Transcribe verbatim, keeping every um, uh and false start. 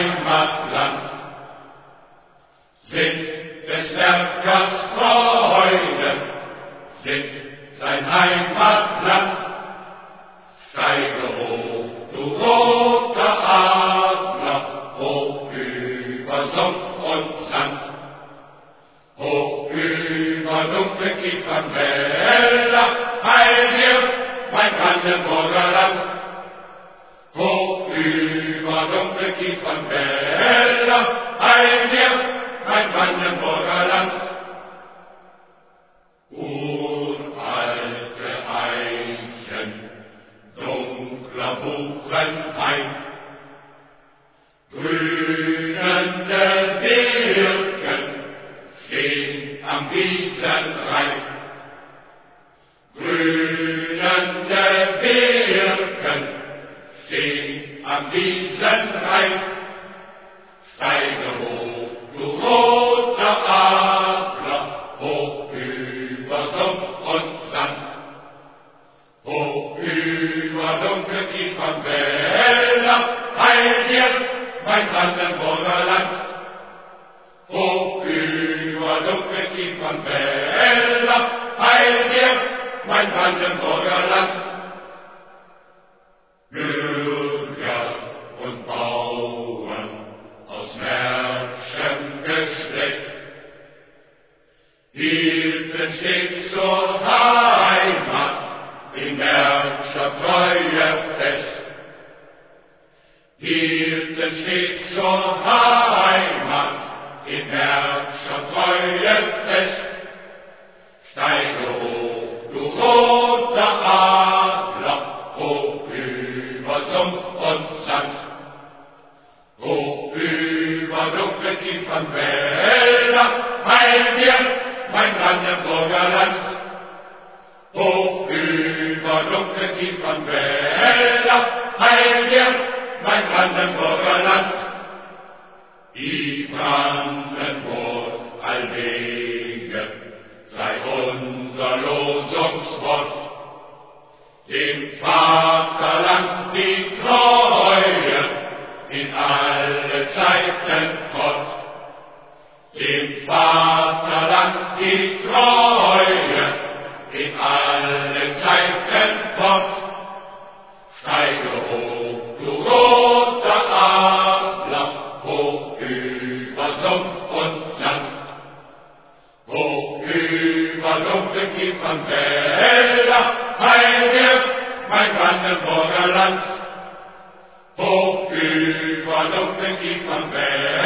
Heimatland, sind des Werkers Freude, sind sein Heimatland. Steige hoch, du roter Adler, hoch über Sumpf und Sand, hoch über dunkle Kiefernwälder, heil dir, mein Brandenburger Land. Hoch über dunkle Kiefernwälder, heil dir, mein Brandenburger Land. Uralte Eichen, dunkler Buchenhain, grünende Birken stehen am Wiesenrhein. Grünende Birken stehen am Wiesenrhein. Steige hoch, du roter Adler, hoch über Sumpf und Sand, hoch über dunkle Kiefernwälder, heil dir, mein Brandenburger Land. Hoch über dunkle Kiefernwälder, heil dir, mein Brandenburger Land. Bürger und Bauern aus märkschem Geschlecht hielten stets zur Heimat in märkscher Treue fest. Hielten stets zur Heimat in märkscher Treue fest. Steige hoch, du roter Adler, hoch über Sumpf und Sand, hoch über dunkle Kiefernwälder, heil dir, mein Brandenburger Land. Hoch über dunkle Kiefernwälder, heil dir, mein Brandenburger Land. Die Brandenburg allwege sei unser Losungswort, dem Vaterland die Treue in alle Zeiten fort. Dem Vaterland die Treue in alle Zeiten fort. Steige hoch, du roter Adler, hoch über Sumpf und Sand, hoch über dunkle Kiefernwälder, heil dir, mein Brandenburger Land. Hoch über dunkle Kiefernwälder,